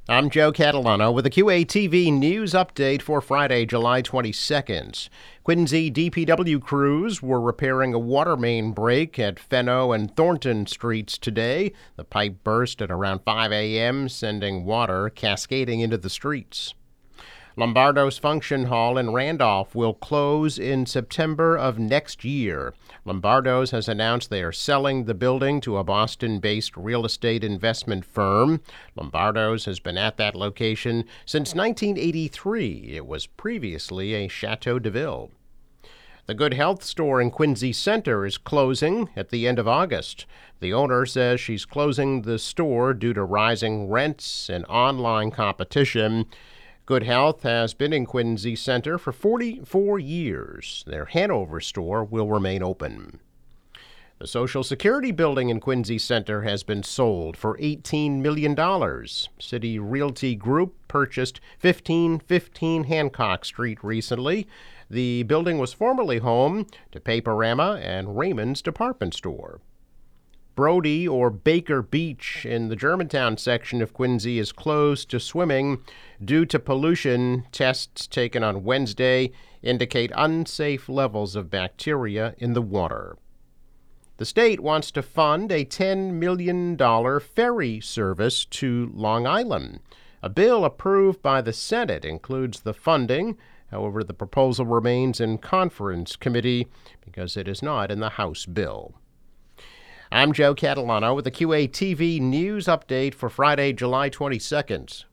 I'm Joe Catalano with a QATV news update for Friday, July 22nd. Quincy DPW crews were repairing a water main break at Fenno and Thornton Streets today. The pipe burst at around 5 a.m., sending water cascading into the streets. Lombardo's Function Hall in Randolph will close in September of next year. Lombardo's has announced they are selling the building to a Boston-based real estate investment firm. Lombardo's has been at that location since 1983. It was previously a Chateau de Ville. The Good Health store in Quincy Center is closing at the end of August. The owner says she's closing the store due to rising rents and online competition. Good Health has been in Quincy Center for 44 years. Their Hanover store will remain open. The Social Security building in Quincy Center has been sold for $18 million. City Realty Group purchased 1515 Hancock Street recently. The building was formerly home to Paperama and Raymond's department store. Brody or Baker Beach in the Germantown section of Quincy is closed to swimming due to pollution. Tests taken on Wednesday indicate unsafe levels of bacteria in the water. The state wants to fund a $10 million ferry service to Long Island. A bill approved by the Senate includes the funding. However, the proposal remains in conference committee because it is not in the House bill. I'm Joe Catalano with the QATV news update for Friday, July 22nd.